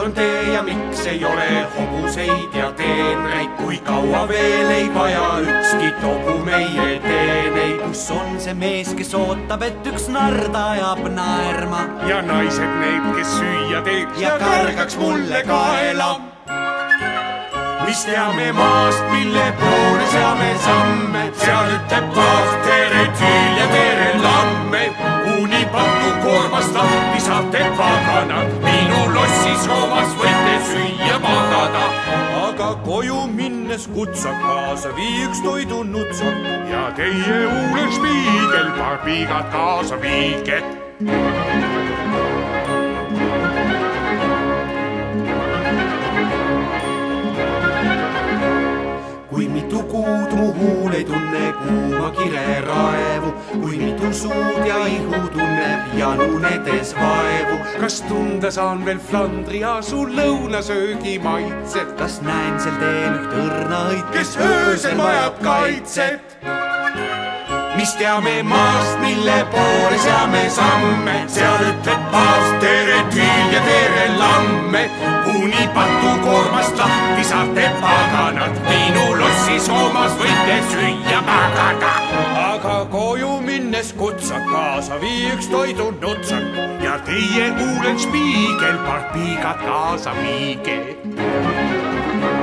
on tee ja miks ei ole hobuseid ja teenreid, kui kaua veel ei vaja ükski tobu meie teeneid. Kus on see mees, kes ootab, et üks nard ajab naerma ja naised need, kes süüa teeb ja kargaks mulle kaela. Mis teame maast, mille poole seame samme, seal ütleb paas tere tüül ja tere lamme. Kuni patu koormast lahti saate paganad, minu lossis Roomas võite süüa magada. Aga koju minnes kutsak kaasa, vii üks toidunutsak ja teie uulen spiigel paar piigad kaasa viige. Kui mitu kuud mu huul ei tunne kuuma kireraevu, kui mitu suud ja ihu tunneb janunedes vaevu. Kas tunda saan veel Flandri ja su lõunasöögi maitset? Kas näen sel teel üht õrnaõit, kes öösel vajab kaitset? Mis teame maast, mille poole seame samme, seal ütleb paas tere tüül ja tere lamme. Kuni patu koormast lahti saate paganad, minu lossis Roomas võite süüa magada. Aga koju minnes kutsak kaasa, vii üks toidunutsak ja teie uulen spiigel paar piigad kaasa viige.